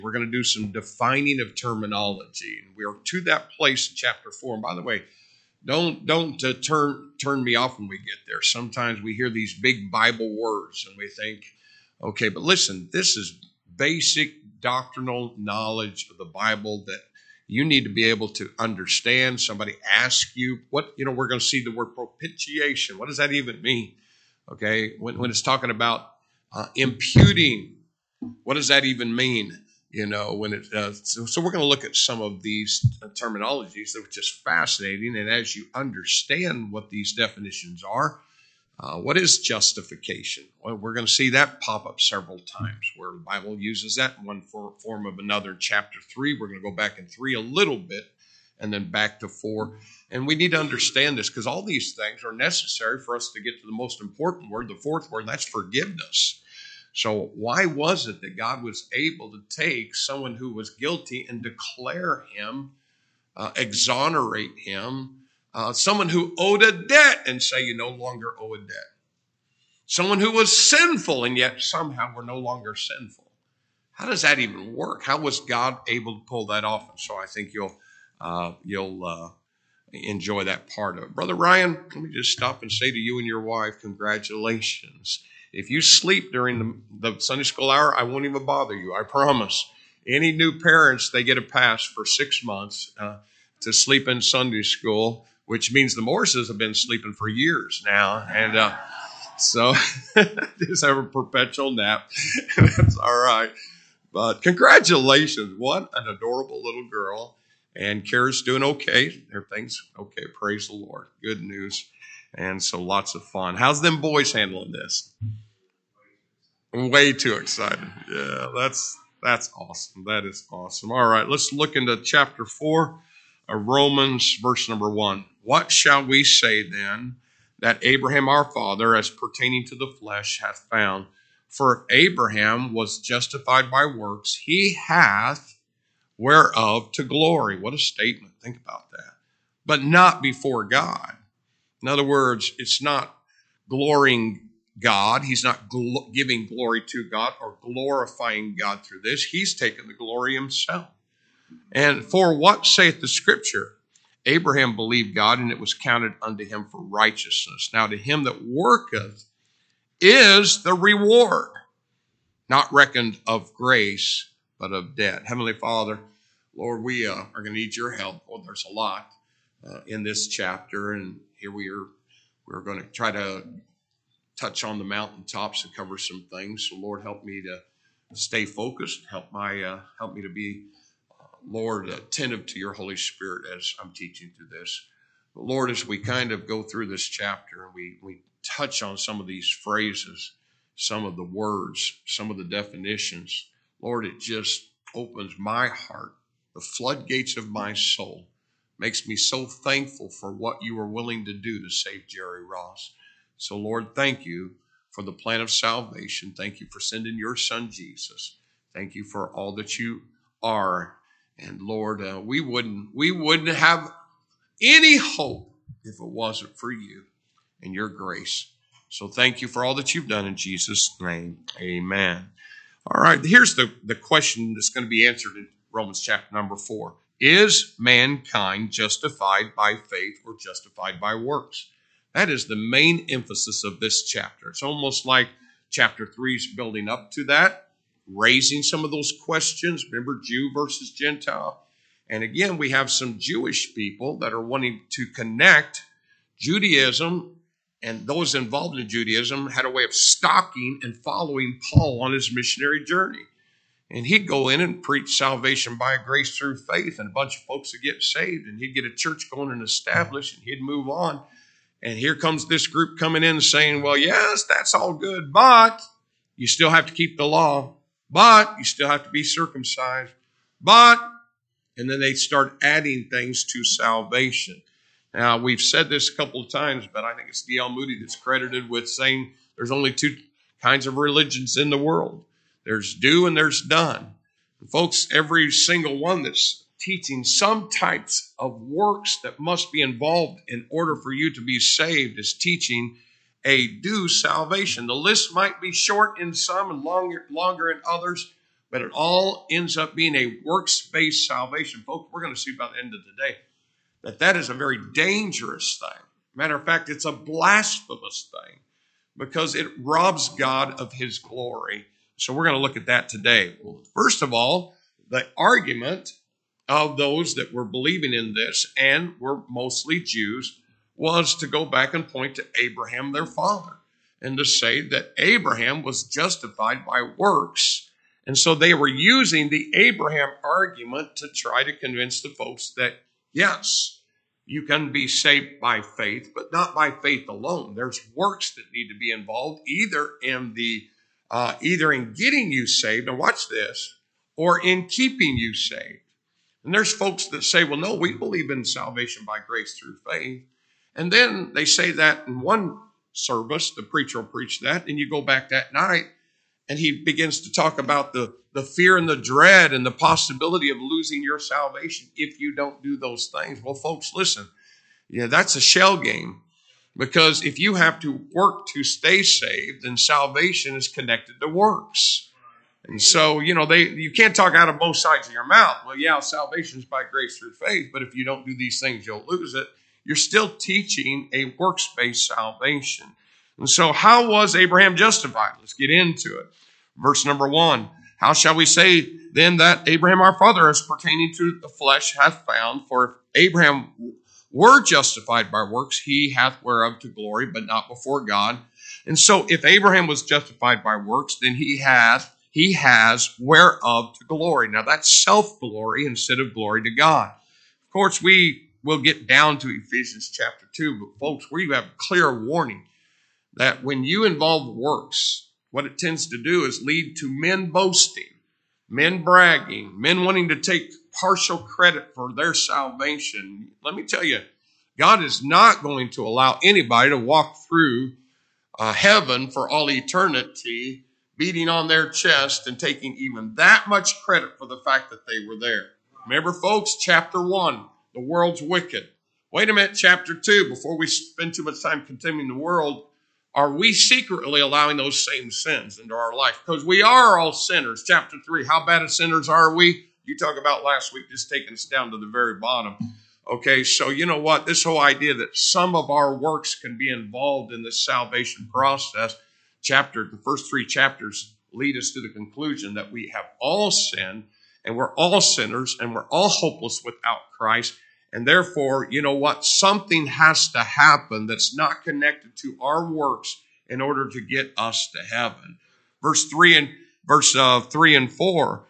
We're going to do some defining of terminology. And we're to that place in chapter 4. And by the way, don't turn me off when we get there. Sometimes we hear these big Bible words and we think, okay, but listen, this is basic doctrinal knowledge of the Bible that you need to be able to understand. Somebody asks you, we're going to see the word propitiation. What does that even mean? Okay, when it's talking about imputing, what does that even mean? So we're going to look at some of these terminologies, which is fascinating. And as you understand what these definitions are, what is justification? Well, we're going to see that pop up several times where the Bible uses that in one form of another. In chapter 3, we're going to go back in 3 a little bit and then back to 4. And we need to understand this because all these things are necessary for us to get to the most important word, the fourth word, and that's forgiveness. So why was it that God was able to take someone who was guilty and declare him, exonerate him, someone who owed a debt and say you no longer owe a debt? Someone who was sinful and yet somehow we're no longer sinful. How does that even work? How was God able to pull that off? And so I think you'll enjoy that part of it. Brother Ryan, let me just stop and say to you and your wife, congratulations. If you sleep during the Sunday school hour, I won't even bother you, I promise. Any new parents, they get a pass for 6 months to sleep in Sunday school, which means the Morrises have been sleeping for years now. And so just have a perpetual nap. That's all right. But congratulations. What an adorable little girl. And Kara's doing okay. Everything's okay. Praise the Lord. Good news. And so lots of fun. How's them boys handling this? Way too excited. Yeah, that's awesome. That is awesome. All right, let's look into chapter 4 of Romans, verse number 1. What shall we say then that Abraham our father, as pertaining to the flesh, hath found? For if Abraham was justified by works, he hath whereof to glory. What a statement. Think about that. But not before God. In other words, it's not glorying God. He's not giving glory to God or glorifying God through this. He's taken the glory himself. And for what saith the scripture? Abraham believed God, and it was counted unto him for righteousness. Now to him that worketh is the reward, not reckoned of grace, but of debt. Heavenly Father, Lord, we are going to need your help. Well, there's a lot in this chapter, and here we're going to try to touch on the mountaintops and cover some things. So Lord, help me to stay focused. Help me to be, Lord, attentive to your Holy Spirit as I'm teaching through this. But Lord, as we kind of go through this chapter and we touch on some of these phrases, some of the words, some of the definitions, Lord, it just opens my heart, the floodgates of my soul. Makes me so thankful for what you were willing to do to save Jerry Ross. So, Lord, thank you for the plan of salvation. Thank you for sending your son, Jesus. Thank you for all that you are. And, Lord, we wouldn't have any hope if it wasn't for you and your grace. So thank you for all that you've done in Jesus' name. Amen. All right, here's the question that's going to be answered in Romans chapter number 4. Is mankind justified by faith or justified by works? That is the main emphasis of this chapter. It's almost like chapter 3 is building up to that, raising some of those questions. Remember, Jew versus Gentile. And again, we have some Jewish people that are wanting to connect Judaism, and those involved in Judaism had a way of stalking and following Paul on his missionary journey. And he'd go in and preach salvation by grace through faith, and a bunch of folks would get saved, and he'd get a church going and established, and he'd move on. And here comes this group coming in saying, well, yes, that's all good, but you still have to keep the law, but you still have to be circumcised, and then they start adding things to salvation. Now, we've said this a couple of times, but I think it's D.L. Moody that's credited with saying there's only 2 kinds of religions in the world. There's do and there's done. And folks, every single one that's teaching some types of works that must be involved in order for you to be saved is teaching a do salvation. The list might be short in some and longer in others, but it all ends up being a works-based salvation. Folks, we're going to see by the end of the day that is a very dangerous thing. Matter of fact, it's a blasphemous thing because it robs God of his glory. So we're going to look at that today. Well, first of all, the argument of those that were believing in this and were mostly Jews was to go back and point to Abraham, their father, and to say that Abraham was justified by works. And so they were using the Abraham argument to try to convince the folks that, yes, you can be saved by faith, but not by faith alone. There's works that need to be involved, either in getting you saved, and watch this, or in keeping you saved. And there's folks that say, well, no, we believe in salvation by grace through faith. And then they say that in one service, the preacher will preach that, and you go back that night, and he begins to talk about the fear and the dread and the possibility of losing your salvation if you don't do those things. Well, folks, listen, that's a shell game, because if you have to work to stay saved, then salvation is connected to works. And so, you can't talk out of both sides of your mouth. Well, yeah, salvation is by grace through faith, but if you don't do these things, you'll lose it. You're still teaching a works-based salvation. And so how was Abraham justified? Let's get into it. Verse number 1. How shall we say then that Abraham our father, as pertaining to the flesh, hath found? For if Abraham were justified by works, he hath whereof to glory, but not before God. And so if Abraham was justified by works, then he has whereof to glory. Now that's self-glory instead of glory to God. Of course, we will get down to Ephesians chapter 2, but folks, we have a clear warning that when you involve works, what it tends to do is lead to men boasting, men bragging, men wanting to take partial credit for their salvation. Let me tell you, God is not going to allow anybody to walk through heaven for all eternity beating on their chest and taking even that much credit for the fact that they were there. Remember, folks, chapter 1, the world's wicked. Wait a minute, chapter 2, before we spend too much time condemning the world, are we secretly allowing those same sins into our life? Because we are all sinners. Chapter 3, how bad of sinners are we? You talk about last week just taking us down to the very bottom. Okay, so you know what? This whole idea that some of our works can be involved in this salvation process, the first 3 chapters lead us to the conclusion that we have all sinned, and we're all sinners, and we're all hopeless without Christ. And therefore, you know what? Something has to happen that's not connected to our works in order to get us to heaven. Verse 3 and 4.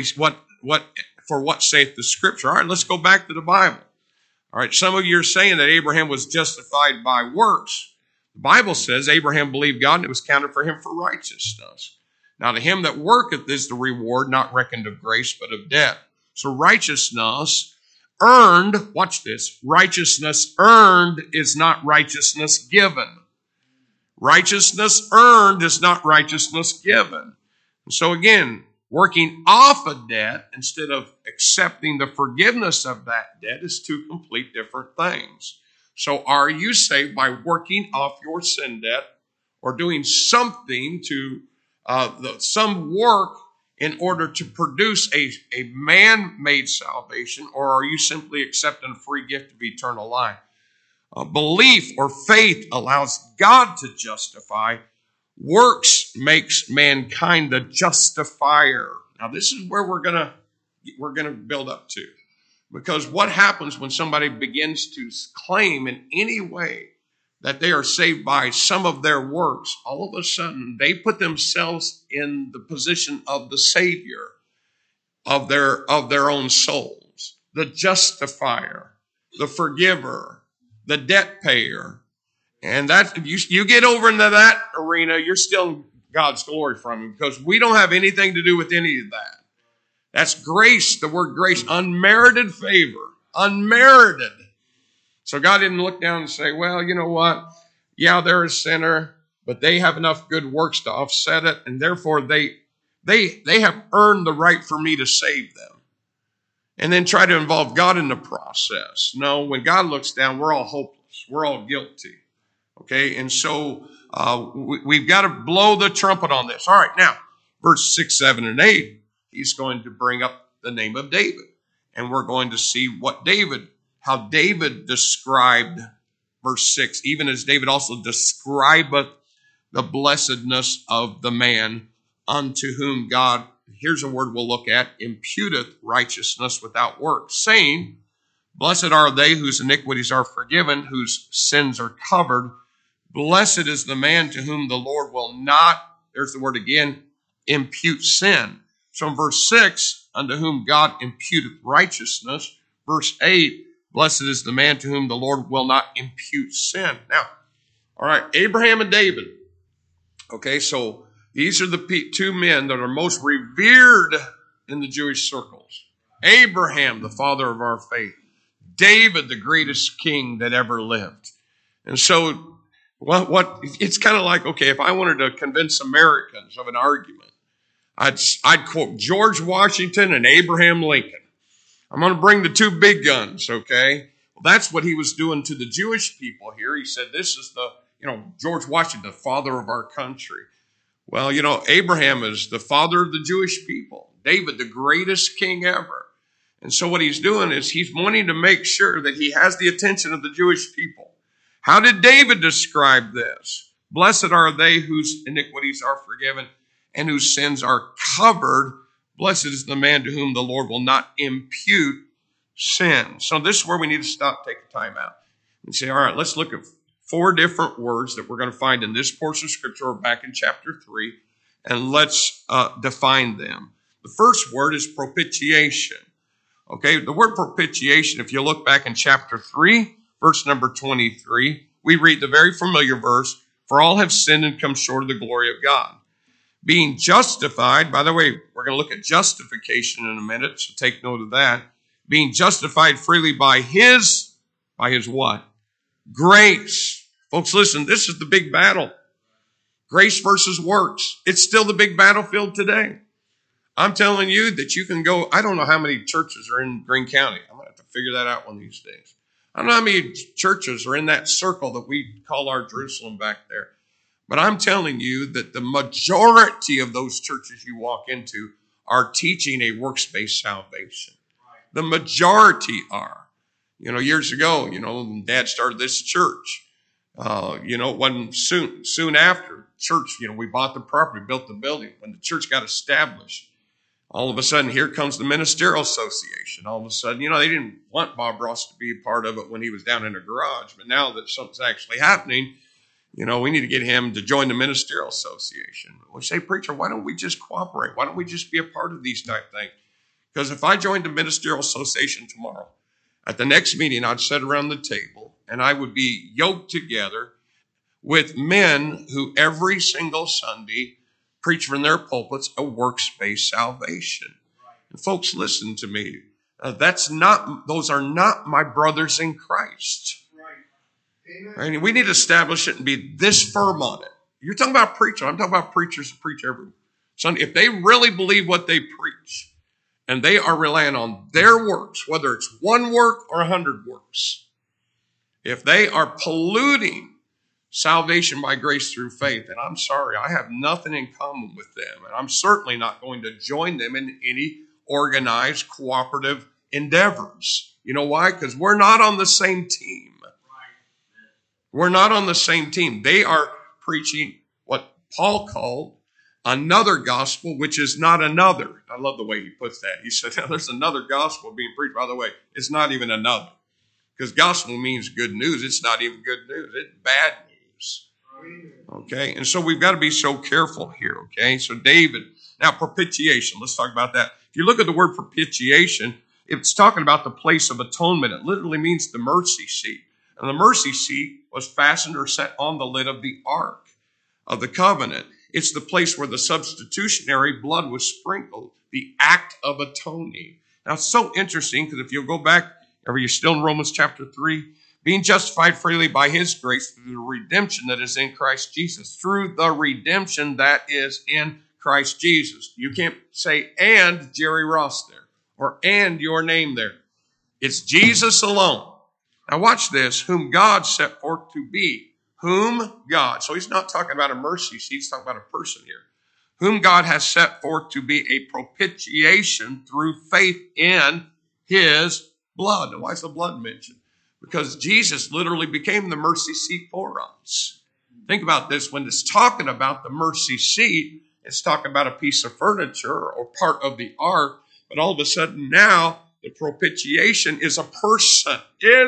For what saith the Scripture? All right, let's go back to the Bible. All right, some of you are saying that Abraham was justified by works. The Bible says Abraham believed God, and it was counted for him for righteousness. Now to him that worketh is the reward, not reckoned of grace, but of debt. So righteousness earned, watch this, righteousness earned is not righteousness given. Righteousness earned is not righteousness given. And so again, working off a debt instead of accepting the forgiveness of that debt is 2 complete different things. So are you saved by working off your sin debt or doing something to some work in order to produce a man-made salvation, or are you simply accepting a free gift of eternal life? Belief or faith allows God to justify. Works makes mankind the justifier. Now this is where we're gonna build up to. Because what happens when somebody begins to claim in any way that they are saved by some of their works, all of a sudden they put themselves in the position of the Savior of their own souls, the justifier, the forgiver, the debt payer. And that you get over into that arena, you're still in God's glory from Him, because we don't have anything to do with any of that. That's grace, the word grace, unmerited favor, unmerited. So God didn't look down and say, well, you know what? Yeah, they're a sinner, but they have enough good works to offset it, and therefore they have earned the right for me to save them. And then try to involve God in the process. No, when God looks down, we're all hopeless. We're all guilty. Okay, and so we've got to blow the trumpet on this. All right, now, verse 6, 7, and 8. he's going to bring up the name of David. And we're going to see how David described verse 6, even as David also describeth the blessedness of the man unto whom God, here's a word we'll look at, imputeth righteousness without works, saying, blessed are they whose iniquities are forgiven, whose sins are covered. Blessed is the man to whom the Lord will not, there's the word again, impute sin. So in verse 6, unto whom God imputeth righteousness. Verse 8, blessed is the man to whom the Lord will not impute sin. Now, all right, Abraham and David. Okay, so these are the two men that are most revered in the Jewish circles. Abraham, the father of our faith. David, the greatest king that ever lived. And so what it's kind of like, okay, if I wanted to convince Americans of an argument, I'd quote George Washington and Abraham Lincoln. I'm going to bring the two big guns, okay? Well, that's what he was doing to the Jewish people here. He said, this is George Washington, the father of our country. Well, Abraham is the father of the Jewish people. David, the greatest king ever. And so what he's doing is he's wanting to make sure that he has the attention of the Jewish people. How did David describe this? Blessed are they whose iniquities are forgiven and whose sins are covered. Blessed is the man to whom the Lord will not impute sin. So this is where we need to stop, take a time out, and say, all right, let's look at 4 different words that we're going to find in this portion of Scripture back in chapter 3, and let's define them. The first word is propitiation. Okay, the word propitiation, if you look back in chapter 3, verse number 23, we read the very familiar verse, for all have sinned and come short of the glory of God. Being justified, by the way, we're going to look at justification in a minute, so take note of that. Being justified freely by his what? Grace. Folks, listen, this is the big battle. Grace versus works. It's still the big battlefield today. I'm telling you that you can go, I don't know how many churches are in Greene County. I'm going to have to figure that out one of these days. I don't know how many churches are in that circle that we call our Jerusalem back there. But I'm telling you that the majority of those churches you walk into are teaching a works-based salvation. The majority are. Years ago, Dad started this church. It wasn't soon after church, we bought the property, built the building. When the church got established, all of a sudden, here comes the Ministerial Association. All of a sudden, they didn't want Bob Ross to be a part of it when he was down in a garage. But now that something's actually happening, we need to get him to join the Ministerial Association. We say, preacher, why don't we just cooperate? Why don't we just be a part of these type things? Because if I joined the Ministerial Association tomorrow, at the next meeting, I'd sit around the table and I would be yoked together with men who every single Sunday preach from their pulpits a works-based salvation. And folks, listen to me. Those are not my brothers in Christ. Right? And we need to establish it and be this firm on it. You're talking about preachers. I'm talking about preachers who preach every Sunday. If they really believe what they preach, and they are relying on their works, whether it's 1 work or 100 works, if they are polluting salvation by grace through faith, and I'm sorry, I have nothing in common with them, and I'm certainly not going to join them in any organized cooperative endeavors. You know why? Because we're not on the same team. We're not on the same team. They are preaching what Paul called another gospel, which is not another. I love the way he puts that. He said, there's another gospel being preached. By the way, it's not even another. Because gospel means good news. It's not even good news. It's bad news. Okay? And so we've got to be so careful here. Okay? So David, now propitiation. Let's talk about that. If you look at the word propitiation, it's talking about the place of atonement. It literally means the mercy seat. And the mercy seat was fastened or set on the lid of the ark of the covenant. It's the place where the substitutionary blood was sprinkled, the act of atoning. Now, it's so interesting because if you'll go back, are you still in Romans chapter 3? Being justified freely by his grace through the redemption that is in Christ Jesus. Through the redemption that is in Christ Jesus. You can't say, and Jerry Ross there, or and your name there. It's Jesus alone. Now watch this, whom God set forth to be. Whom God. So he's not talking about a mercy seat, he's talking about a person here. whom God has set forth to be a propitiation through faith in his blood. Now, why is the blood mentioned? Because Jesus literally became the mercy seat for us. Think about this. When it's talking about the mercy seat, it's talking about a piece of furniture or part of the ark. But all of a sudden now, the propitiation is a person.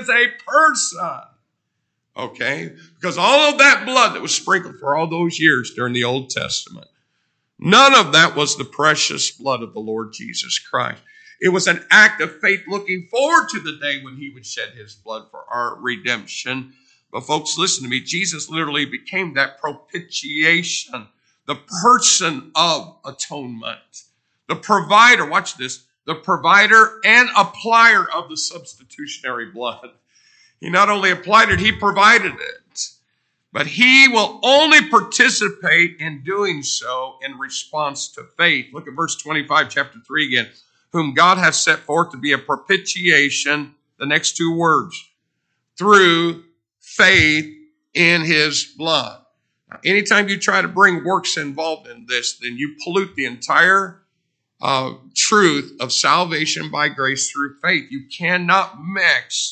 Okay? Because all of that blood that was sprinkled for all those years during the Old Testament, none of that was the precious blood of the Lord Jesus Christ. It was an act of faith looking forward to the day when he would shed his blood for our redemption. But folks, listen to me. Jesus literally became that propitiation, the person of atonement, the provider. Watch this. The provider and applier of the substitutionary blood. He not only applied it, he provided it. But he will only participate in doing so in response to faith. Look at verse 25, chapter 3 again. Whom God has set forth to be a propitiation, the next two words, through faith in his blood. Now, anytime you try to bring works involved in this, then you pollute the entire truth of salvation by grace through faith. You cannot mix,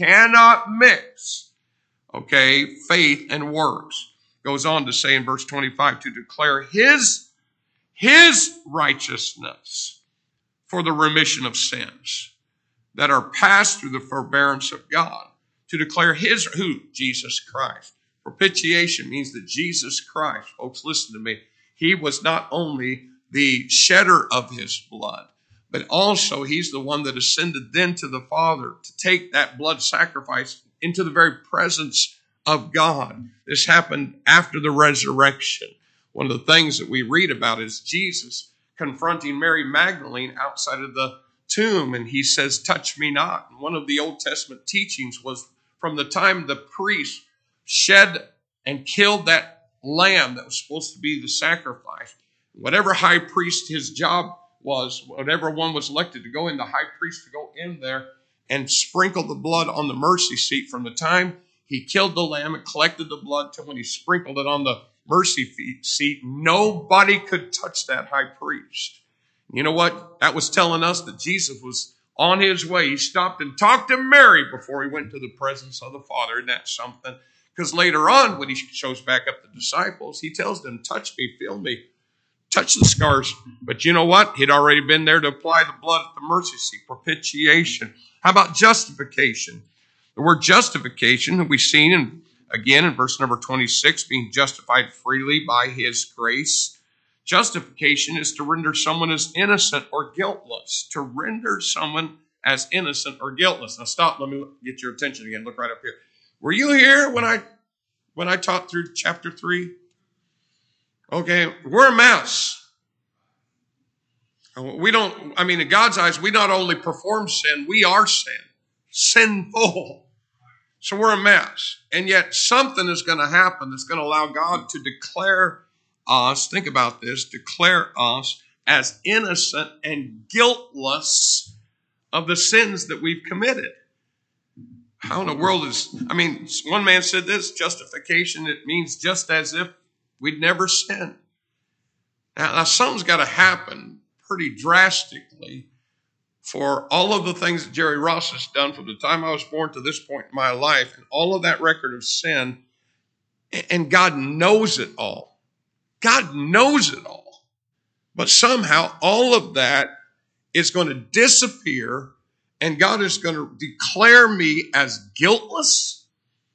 okay, faith and works. Goes on to say in verse 25, to declare his righteousness for the remission of sins that are passed through the forbearance of God. To declare who? Jesus Christ. Propitiation means that Jesus Christ, folks, listen to me, he was not only the shedder of his blood, but also he's the one that ascended then to the Father to take that blood sacrifice into the very presence of God. This happened after the resurrection. One of the things that we read about is Jesus confronting Mary Magdalene outside of the tomb, and he says, touch me not. And one of the Old Testament teachings was from the time the priest shed and killed that lamb that was supposed to be the sacrifice, whatever high priest his job was, whatever one was elected to go in, the high priest to go in there and sprinkle the blood on the mercy seat from the time he killed the lamb and collected the blood to when he sprinkled it on the mercy seat. Nobody could touch that high priest. You know what? That was telling us that Jesus was on his way. He stopped and talked to Mary before he went to the presence of the Father. And that's something. Because later on, when he shows back up the disciples, he tells them, touch me, feel me, touch the scars. But you know what? He'd already been there to apply the blood at the mercy seat, propitiation. How about justification? The word justification, we've seen again in verse number 26, being justified freely by his grace. Justification is to render someone as innocent or guiltless. To render someone as innocent or guiltless. Now stop, let me get your attention again. Look right up here. Were you here when I taught through chapter 3? Okay, we're a mess. In God's eyes, we not only perform sin, we are sin. Sinful. So we're a mess. And yet something is going to happen that's going to allow God to declare us, think about this, declare us as innocent and guiltless of the sins that we've committed. How in the world one man said this, justification, it means just as if we'd never sinned. Now something's got to happen pretty drastically for all of the things that Jerry Ross has done from the time I was born to this point in my life, and all of that record of sin, and God knows it all. God knows it all. But somehow all of that is going to disappear, and God is going to declare me as guiltless.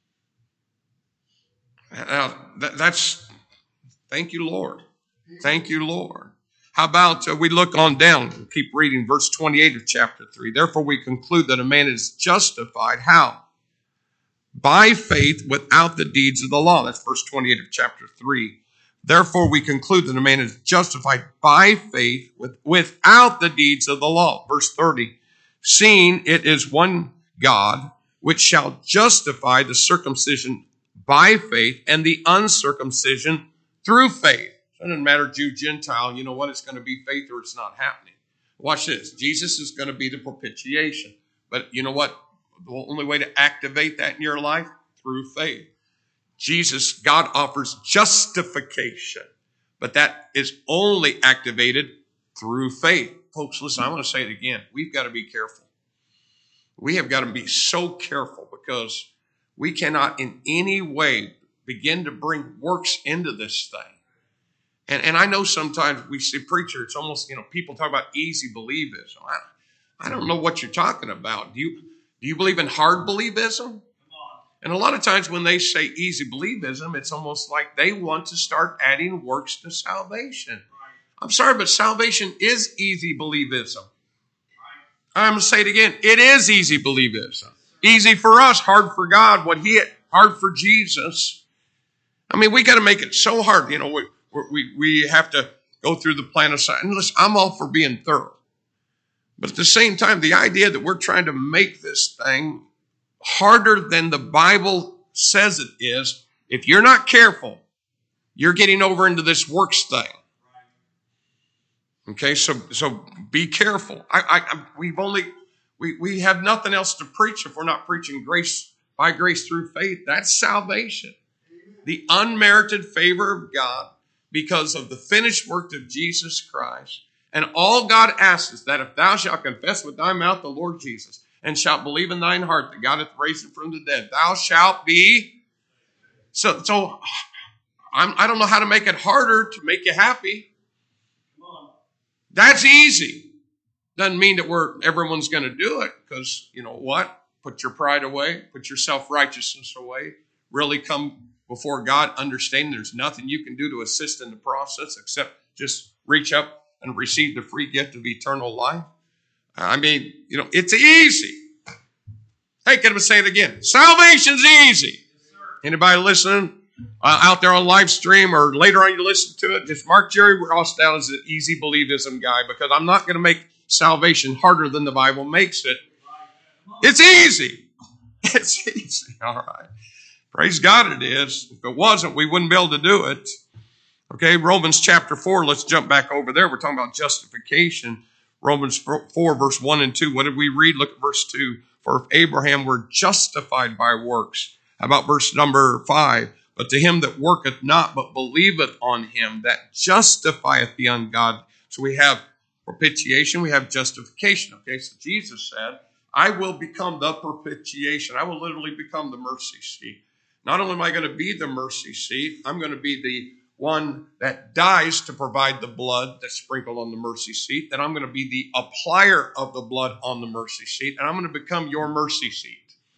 Now, that's, thank you, Lord. Thank you, Lord. How about we look on down, keep reading verse 28 of chapter 3. Therefore we conclude that a man is justified. How? By faith without the deeds of the law. That's verse 28 of chapter 3. Therefore we conclude that a man is justified by faith without the deeds of the law. Verse 30. Seeing it is one God which shall justify the circumcision by faith and the uncircumcision through faith. It doesn't matter Jew, Gentile, you know what? It's going to be faith or it's not happening. Watch this. Jesus is going to be the propitiation. But you know what? The only way to activate that in your life? Through faith. God offers justification But that is only activated through faith. Folks, listen, I want to say it again. We've got to be careful. We have got to be so careful because we cannot in any way begin to bring works into this thing. And I know sometimes we see preachers, it's almost, people talk about easy believism. I don't know what you're talking about. Do you believe in hard believism? And a lot of times when they say easy believism, it's almost like they want to start adding works to salvation. I'm sorry, but salvation is easy believism. I'm going to say it again. It is easy believism. Easy for us, hard for God. Hard for Jesus. I mean, we got to make it so hard. We have to go through the plan of sight. And listen, I'm all for being thorough. But at the same time, the idea that we're trying to make this thing harder than the Bible says it is, if you're not careful, you're getting over into this works thing. Okay, so be careful. We have nothing else to preach if we're not preaching grace by grace through faith. That's salvation. The unmerited favor of God because of the finished work of Jesus Christ. And all God asks is that if thou shalt confess with thy mouth the Lord Jesus and shalt believe in thine heart that God hath raised him from the dead, thou shalt be. So I don't know how to make it harder to make you happy. That's easy. Doesn't mean that everyone's going to do it because, you know what? Put your pride away. Put your self-righteousness away. Really come before God understanding there's nothing you can do to assist in the process except just reach up and receive the free gift of eternal life. I mean, it's easy. Hey, can I say it again? Salvation's easy. Anybody listening out there on live stream or later on you listen to it, just mark Jerry Ross down as an easy believism guy because I'm not going to make salvation harder than the Bible makes it. It's easy. It's easy. All right. Praise God it is. If it wasn't, we wouldn't be able to do it. Okay, Romans chapter 4, let's jump back over there. We're talking about justification. Romans 4, verse 1 and 2. What did we read? Look at verse 2. For if Abraham were justified by works. How about verse number 5? But to him that worketh not, but believeth on him that justifieth the ungodly. So we have propitiation, we have justification. Okay, so Jesus said, I will become the propitiation. I will literally become the mercy seat. Not only am I going to be the mercy seat, I'm going to be the one that dies to provide the blood that's sprinkled on the mercy seat. Then I'm going to be the applier of the blood on the mercy seat. And I'm going to become your mercy seat.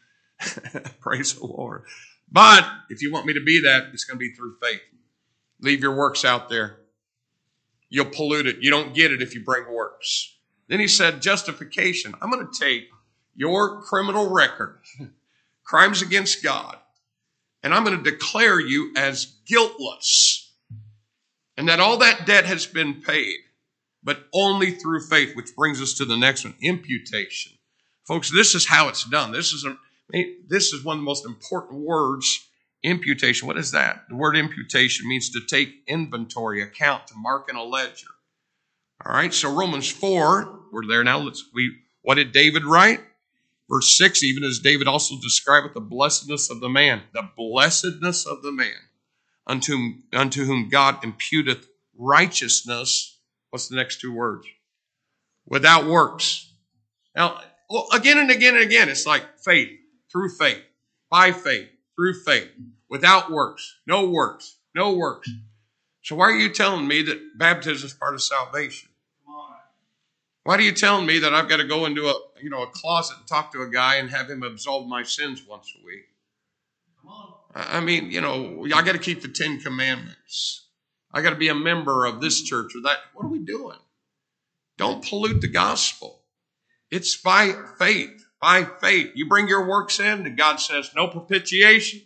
Praise the Lord. But if you want me to be that, it's going to be through faith. Leave your works out there. You'll pollute it. You don't get it if you bring works. Then he said, justification. I'm going to take your criminal record, crimes against God, and I'm going to declare you as guiltless. And that all that debt has been paid, but only through faith, which brings us to the next one, imputation. Folks, this is how it's done. This is one of the most important words, imputation. What is that? The word imputation means to take inventory, account, to mark in a ledger. All right, so Romans 4, we're there now. What did David write? Verse 6, even as David also described the blessedness of the man, unto whom God imputeth righteousness. What's the next two words? Without works. Now, again and again and again, it's like faith, through faith, by faith, through faith, without works, no works, no works. So why are you telling me that baptism is part of salvation? Why are you telling me that I've got to go into a closet and talk to a guy and have him absolve my sins once a week? I mean, I got to keep the 10 Commandments. I got to be a member of this church or that. What are we doing? Don't pollute the gospel. It's by faith. By faith. You bring your works in and God says no propitiation.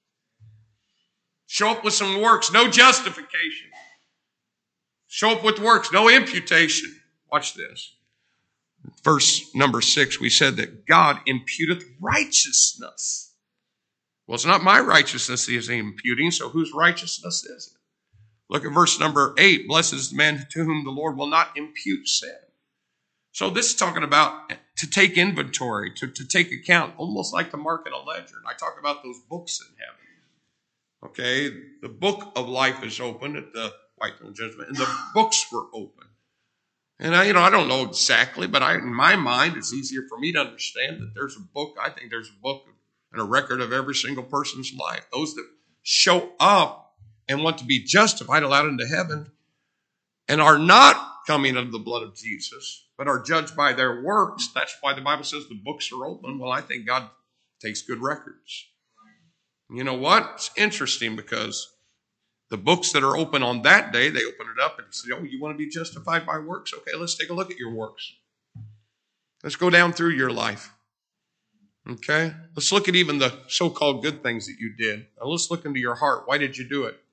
Show up with some works. No justification. Show up with works. No imputation. Watch this. Verse number 6, we said that God imputeth righteousness. Well, it's not my righteousness he is imputing, so whose righteousness is it? Look at verse number 8. Blessed is the man to whom the Lord will not impute sin. So this is talking about to take inventory, to take account, almost like to mark in a ledger. And I talk about those books in heaven. Okay, the book of life is open at the white throne judgment, and the books were open. And I don't know exactly, but in my mind, it's easier for me to understand that there's a book. I think there's a book and a record of every single person's life. Those that show up and want to be justified, allowed into heaven, and are not coming under the blood of Jesus, but are judged by their works. That's why the Bible says the books are open. Well, I think God takes good records. You know what? It's interesting because the books that are open on that day, they open it up and say, oh, you want to be justified by works? Okay, let's take a look at your works. Let's go down through your life. Okay? Let's look at even the so-called good things that you did. Now let's look into your heart. Why did you do it?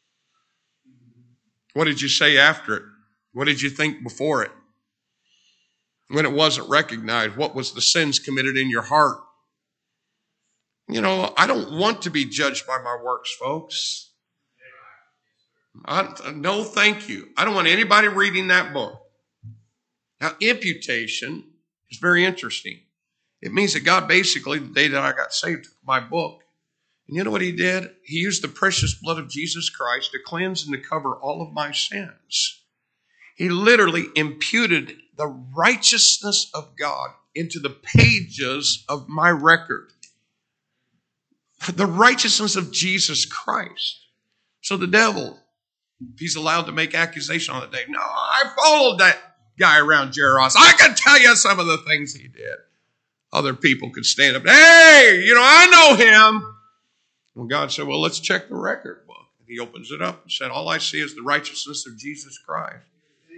What did you say after it? What did you think before it? When it wasn't recognized, what was the sins committed in your heart? I don't want to be judged by my works, folks. No, thank you. I don't want anybody reading that book. Now, imputation is very interesting. It means that God basically, the day that I got saved, took my book. And you know what he did? He used the precious blood of Jesus Christ to cleanse and to cover all of my sins. He literally imputed the righteousness of God into the pages of my record. The righteousness of Jesus Christ. So the devil, if he's allowed to make accusation on that day, no, I followed that guy around Jairus. I can tell you some of the things he did. Other people could stand up, hey, I know him. Well, God said, well, let's check the record book. And he opens it up and said, all I see is the righteousness of Jesus Christ.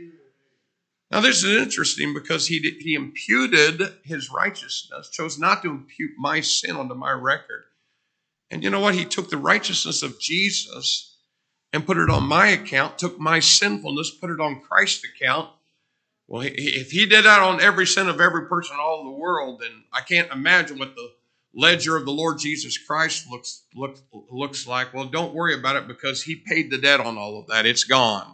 Now, this is interesting because he imputed his righteousness, chose not to impute my sin onto my record. And you know what? He took the righteousness of Jesus and put it on my account, took my sinfulness, put it on Christ's account. Well, if he did that on every sin of every person in all of the world, then I can't imagine what the ledger of the Lord Jesus Christ looks like. Well, don't worry about it because he paid the debt on all of that. It's gone.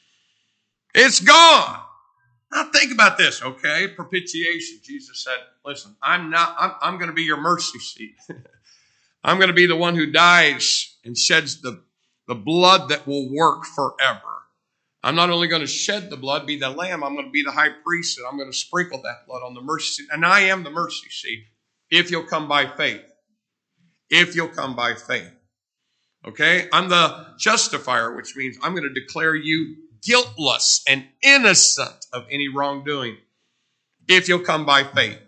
It's gone. Now think about this, okay? Propitiation. Jesus said, listen, I'm going to be your mercy seat. I'm going to be the one who dies and sheds the blood that will work forever. I'm not only going to shed the blood, be the lamb, I'm going to be the high priest, and I'm going to sprinkle that blood on the mercy seat. And I am the mercy seat if you'll come by faith. If you'll come by faith. Okay? I'm the justifier, which means I'm going to declare you guiltless and innocent of any wrongdoing if you'll come by faith.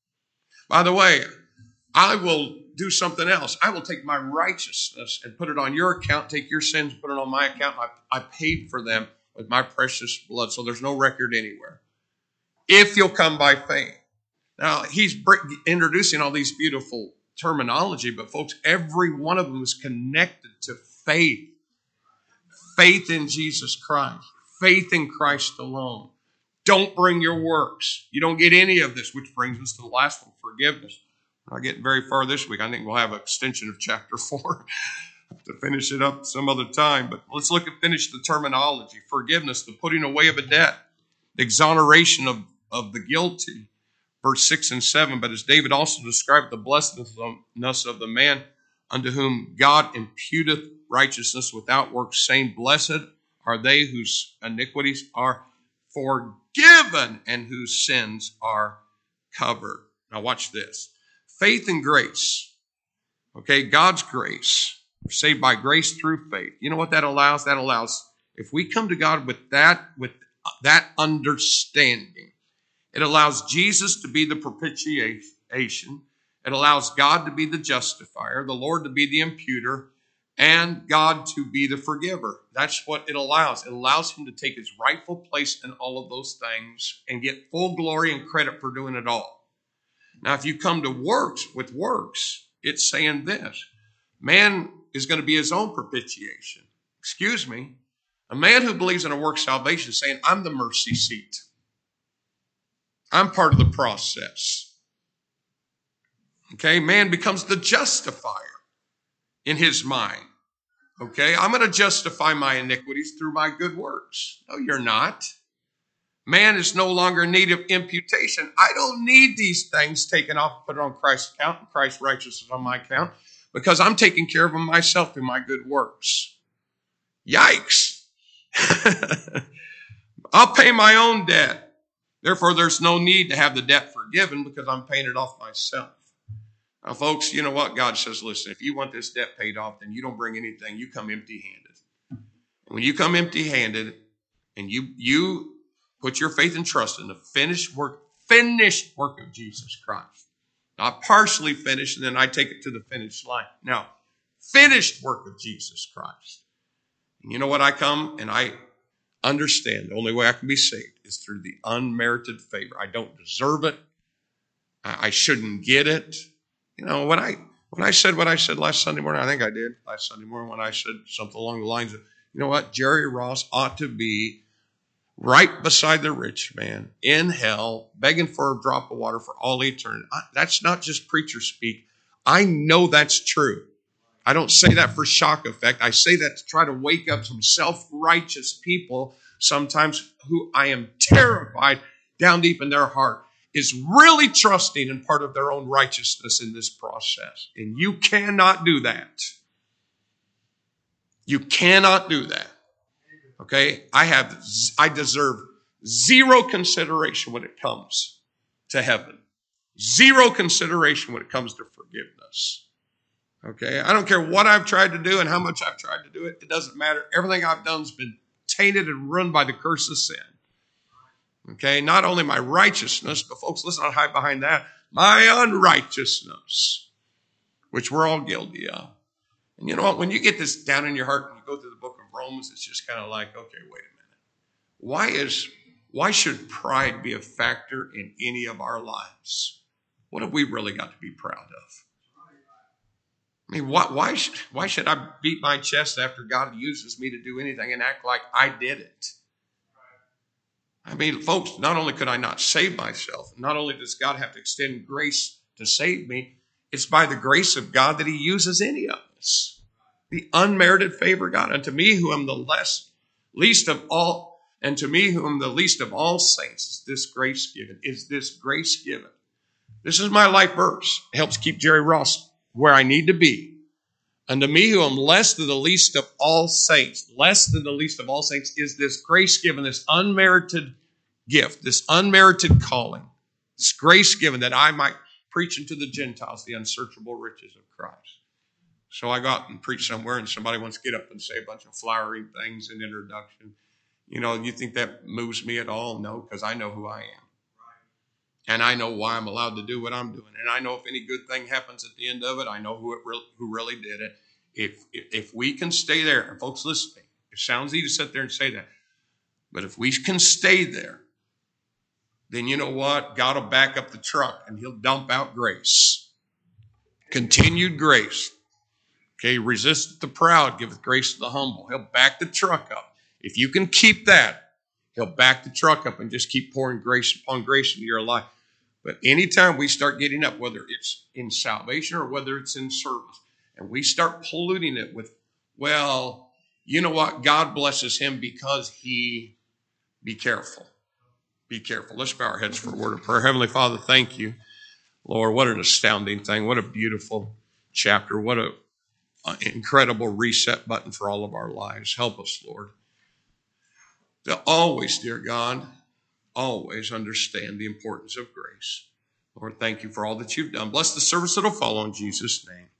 By the way, I will do something else. I will take my righteousness and put it on your account, take your sins, put it on my account. I paid for them with my precious blood, so there's no record anywhere. If you'll come by faith. Now, he's introducing all these beautiful terminology, but folks, every one of them is connected to faith. Faith in Jesus Christ. Faith in Christ alone. Don't bring your works. You don't get any of this, which brings us to the last one, forgiveness. We're not getting very far this week. I think we'll have an extension of chapter 4 to finish it up some other time. But let's finish the terminology. Forgiveness, the putting away of a debt, the exoneration of the guilty. Verse 6 and 7, but as David also described the blessedness of the man unto whom God imputeth righteousness without works, saying, blessed are they whose iniquities are forgiven and whose sins are covered. Now watch this. Faith and grace. Okay, God's grace. We're saved by grace through faith. You know what that allows? That allows, if we come to God with that understanding, it allows Jesus to be the propitiation. It allows God to be the justifier, the Lord to be the imputer, and God to be the forgiver. That's what it allows. It allows him to take his rightful place in all of those things and get full glory and credit for doing it all. Now, if you come to works, it's saying this. Man is going to be his own propitiation. Excuse me. A man who believes in a work salvation is saying, I'm the mercy seat. I'm part of the process. Okay, man becomes the justifier in his mind. Okay, I'm going to justify my iniquities through my good works. No, you're not. Man is no longer in need of imputation. I don't need these things taken off and put it on Christ's account and Christ's righteousness on my account because I'm taking care of them myself through my good works. Yikes. I'll pay my own debt. Therefore, there's no need to have the debt forgiven because I'm paying it off myself. Now, folks, you know what? God says, listen, if you want this debt paid off, then you don't bring anything. You come empty-handed. When you come empty-handed and you put your faith and trust in the finished work of Jesus Christ, not partially finished, and then I take it to the finish line. No, finished work of Jesus Christ. And you know what? I come and I understand the only way I can be saved is through the unmerited favor. I don't deserve it. I shouldn't get it. You know, when I said what I said last Sunday morning, I think I did last Sunday morning when I said something along the lines of, you know what, Jerry Ross ought to be right beside the rich man in hell, begging for a drop of water for all eternity. That's not just preacher speak. I know that's true. I don't say that for shock effect. I say that to try to wake up some self-righteous people sometimes who I am terrified down deep in their heart is really trusting in part of their own righteousness in this process. And you cannot do that. You cannot do that. Okay? I deserve zero consideration when it comes to heaven. Zero consideration when it comes to forgiveness. Okay? I don't care what I've tried to do and how much I've tried to do it. It doesn't matter. Everything I've done has been tainted and ruined by the curse of sin. Okay? Not only my righteousness, but folks, listen, I'll hide behind that. My unrighteousness, which we're all guilty of. And you know what? When you get this down in your heart and you go through the book of Romans, it's just kind of like, okay, wait a minute. Why should pride be a factor in any of our lives? What have we really got to be proud of? I mean, why should I beat my chest after God uses me to do anything and act like I did it? I mean, folks, not only could I not save myself, not only does God have to extend grace to save me, it's by the grace of God that he uses any of us. The unmerited favor of God. And to me, who am the least of all, and to me, who am the least of all saints, is this grace given. This is my life verse. It helps keep Jerry Ross where I need to be. And to me, who am less than the least of all saints, is this grace given, this unmerited gift, this unmerited calling, this grace given that I might preach unto the Gentiles the unsearchable riches of Christ. So I go out and preach somewhere and somebody wants to get up and say a bunch of flowery things in introduction. You know, you think that moves me at all? No, because I know who I am. And I know why I'm allowed to do what I'm doing. And I know if any good thing happens at the end of it, I know who really did it. If we can stay there, and folks, listen, it sounds easy to sit there and say that. But if we can stay there, then you know what? God will back up the truck and he'll dump out grace. Continued grace. Okay, resist the proud, giveth grace to the humble. He'll back the truck up. If you can keep that, he'll back the truck up and just keep pouring grace upon grace into your life. But anytime we start getting up, whether it's in salvation or whether it's in service, and we start polluting it with, well, you know what? God blesses him because be careful. Be careful. Let's bow our heads for a word of prayer. Heavenly Father, thank you. Lord, what an astounding thing. What a beautiful chapter. What an incredible reset button for all of our lives. Help us, Lord, to always, dear God, always understand the importance of grace. Lord, thank you for all that you've done. Bless the service that will follow in Jesus' name.